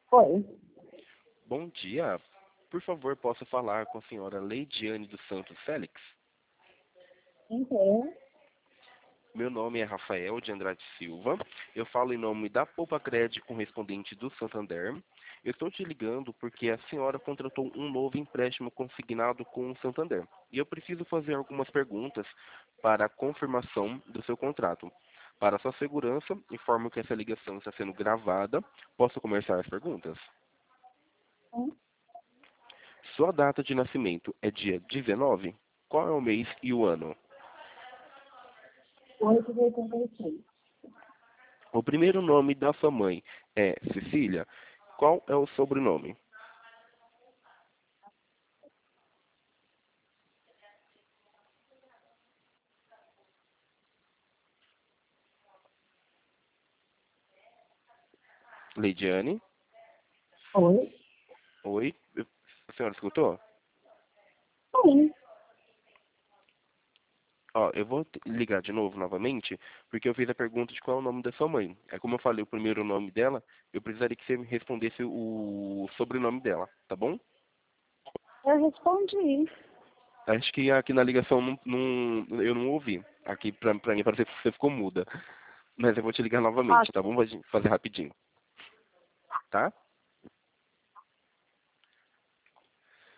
Oi. Bom dia. Por favor, posso falar com a senhora Leidiane dos Santos Félix? Então, Meu nome é Rafael de Andrade Silva. Eu falo em nome da Poupa Cred correspondente do Santander. Eu estou te ligando porque a senhora contratou um novo empréstimo consignado com o Santander. E eu preciso fazer algumas perguntas para a confirmação do seu contrato. Para sua segurança, informo que essa ligação está sendo gravada. Posso começar as perguntas? Sua data de nascimento é dia 19? Qual é o mês e o ano? 8,86. O primeiro nome da sua mãe é Cecília. Qual é o sobrenome? Leidiane? Oi. Oi? A senhora escutou? Oi. Ó, eu vou ligar de novo, novamente, porque eu fiz a pergunta de qual é o nome da sua mãe. É como eu falei o primeiro nome dela, eu precisaria que você me respondesse o sobrenome dela, tá bom? Eu respondi. Acho que aqui na ligação eu não ouvi. Aqui pra mim parece que você ficou muda. Mas eu vou te ligar Ah, novamente, tá bom? Vou fazer rapidinho, tá?